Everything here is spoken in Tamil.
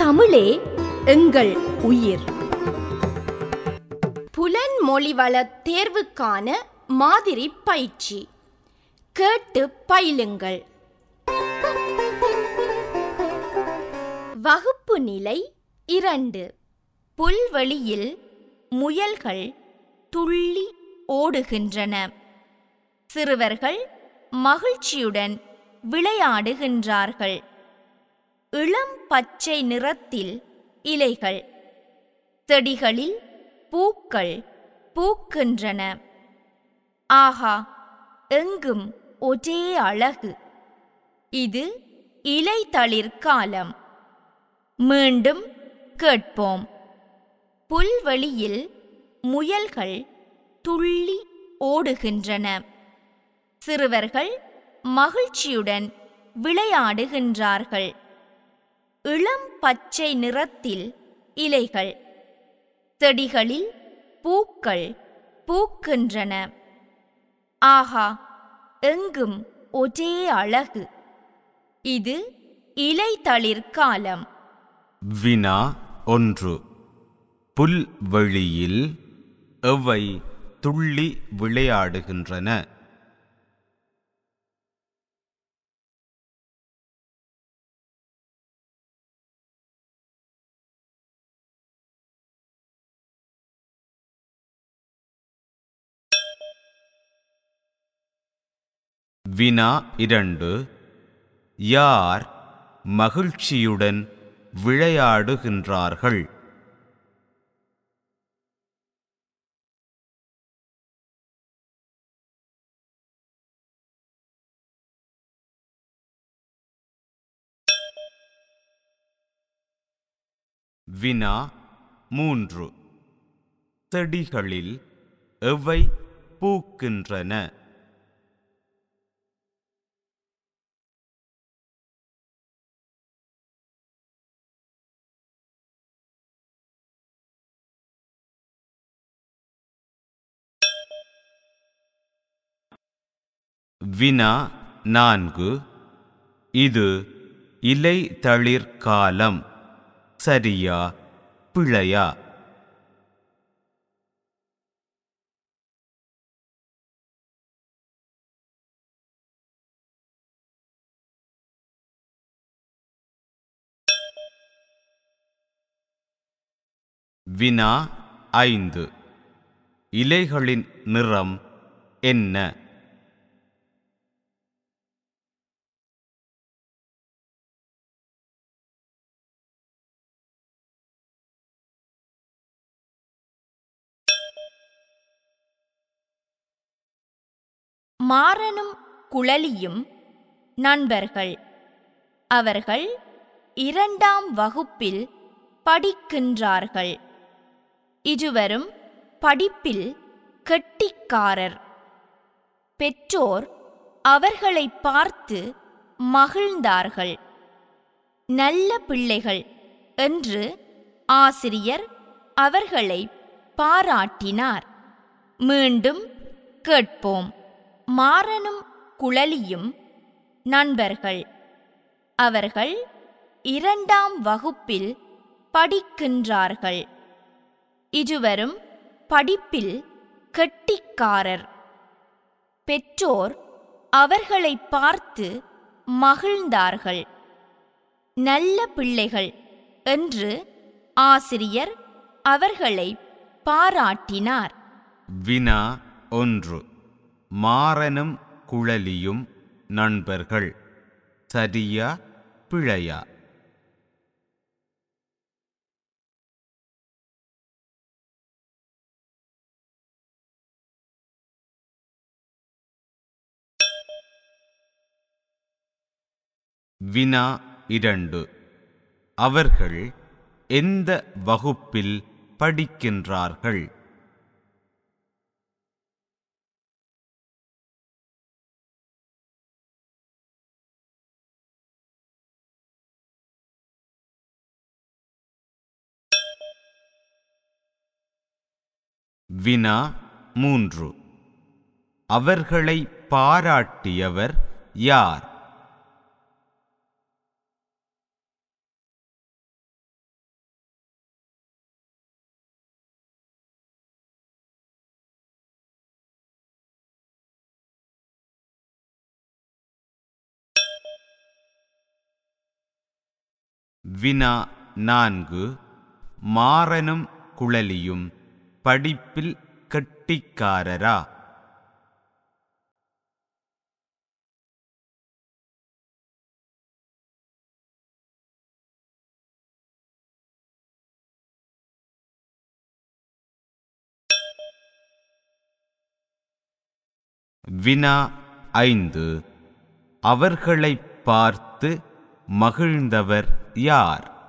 தமிழே எங்கள் உயிர். புலன்மொழிவள தேர்வுக்கான மாதிரி பயிற்சி கேட்டு பயிலுங்கள். வகுப்பு நிலை 2. புல்வெளியில் முயல்கள் துள்ளி ஓடுகின்றன. சிறுவர்கள் மகிழ்ச்சியுடன் விளையாடுகின்றார்கள். இளம் பச்சை நிறத்தில் இலைகள். செடிகளில் பூக்கள் பூக்கின்றன. ஆஹா, எங்கும் ஒரே அழகு. இது இலைதளிர் காலம். மீண்டும் கேட்போம். புல்வெளியில் முயல்கள் துள்ளி ஓடுகின்றன. சிறுவர்கள் மகிழ்ச்சியுடன் விளையாடுகின்றார்கள். இளம் பச்சை நிறத்தில் இலைகள். செடிகளில் பூக்கள் பூக்கின்றன. ஆஹா, எங்கும் ஒரே அழகு. இது இலைதளிர் காலம். வினா 1. புல்வெளியில் எவை துள்ளி விளையாடுகின்றன? வினா 2. யார் மகிழ்ச்சியுடன் விளையாடுகின்றார்கள்? வினா 3. செடிகளில் எவை பூக்கின்றன? வினா 4. இது இலைதளிர் காலம். சரியா பிழையா? வினா 5. இலைகளின் நிறம் என்ன? மாறனும் குழலியும் நண்பர்கள். அவர்கள் 2ஆம் வகுப்பில் படிக்கின்றார்கள். இருவரும் படிப்பில் கெட்டிக்காரர். பெற்றோர் அவர்களை பார்த்து மகிழ்ந்தார்கள். நல்ல பிள்ளைகள் என்று ஆசிரியர் அவர்களை பாராட்டினார். மீண்டும் கேட்போம். மாறனும் குழலியும் நண்பர்கள். அவர்கள் 2ஆம் வகுப்பில் படிக்கின்றார்கள். இருவரும் படிப்பில் கெட்டிக்காரர். பெற்றோர் அவர்களை பார்த்து மகிழ்ந்தார்கள். நல்ல பிள்ளைகள் என்று ஆசிரியர் அவர்களை பாராட்டினார். வினா 1. மாறனும் குழலியும் நண்பர்கள். சரியா பிழையா? வினா 2. அவர்கள் எந்த வகுப்பில் படிக்கின்றார்கள்? வினா 3. அவர்களை பாராட்டியவர் யார்? வினா 4. மாறனும் குழலியும் படிப்பில் கெட்டிக்காரரா? வினா 5. அவர்களைப் பார்த்து மகிழ்ந்தவர் யார்?